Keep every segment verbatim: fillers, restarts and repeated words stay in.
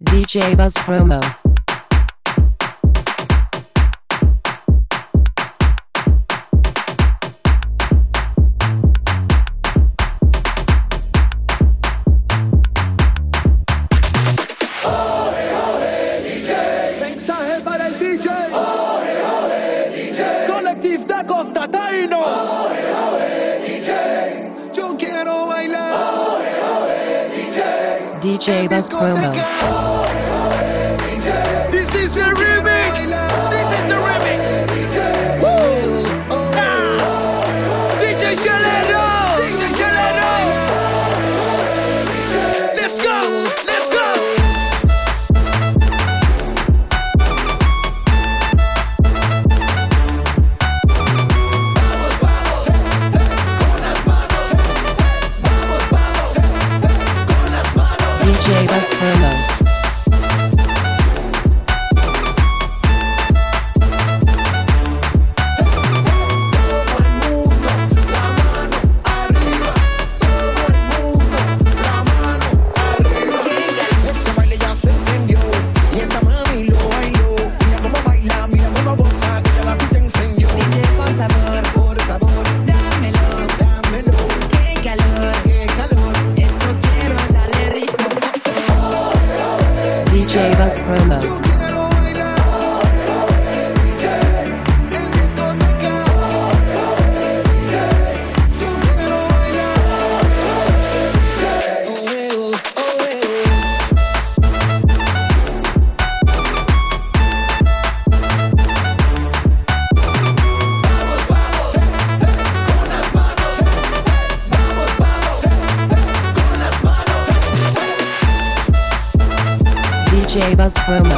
D J Buzz Promo. Mensaje para el D J. Colectivo de Costa Tainos. Yo quiero bailar. D J Buzz Promo. This is the remix. This is the remix. Woo. Ah. D J Chelero. D J Chelero. Let's go. Let's go. Vamos, vamos, con las manos. Vamos, vamos, con las manos. D J Buzz Promo. D J Buzz Promo. Yo quiero bailar. En discoteca. Yo quiero bailar. Oh, eh, oh, oh, eh, Vamos, vamos, con las manos. Vamos, vamos, con las manos. D J Buzz Promo.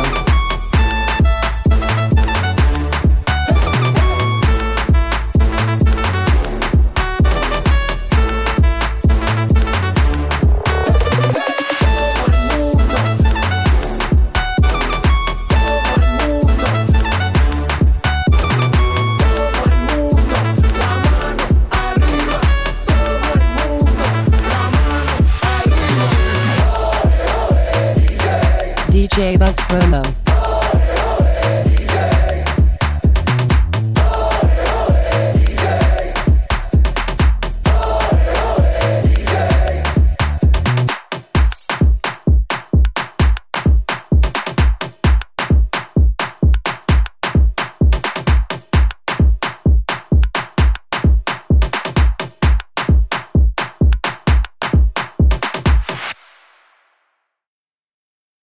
D J Buzz Promo.